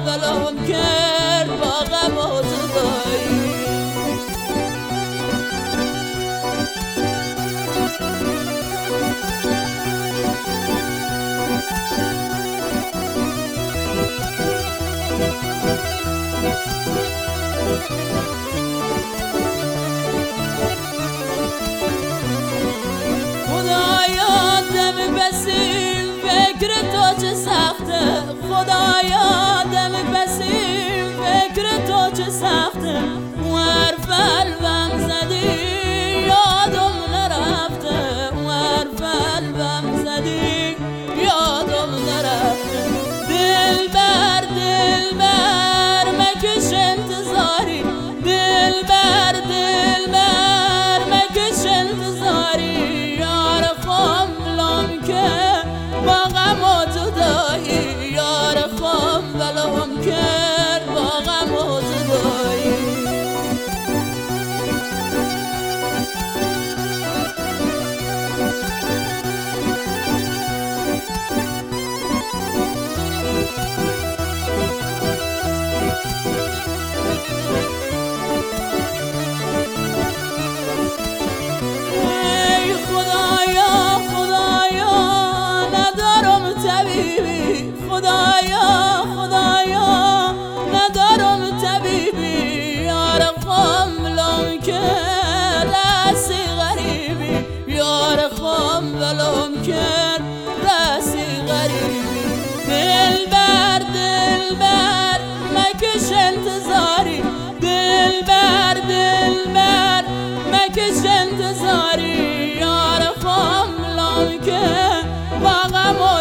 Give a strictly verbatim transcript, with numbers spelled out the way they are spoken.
ولم کرد با غم و جدایی. خدایا دم بسیل فکر تو چه سخته، خدایا دم بسیل فکر تو چه سخته. حرف قلبم زدی یادم نرفته، حرف قلبم زدی یادم نرفته. دل بر دل بر مکش انتظاری، دل بر دل بر مکش انتظاری. یار خام ولم کرد با غم و جدایی، یار خام ولم کرد با غم و جدایی. خدایا خدایا ندارم طبیبی، یار خام ولم کرد رسی غریبی، یار خام ولم کرد رسی غریبی. دل بر دل بر مکش انتظاری، دل بر دل بر مکش انتظاری. یار خام ولم کرد با غم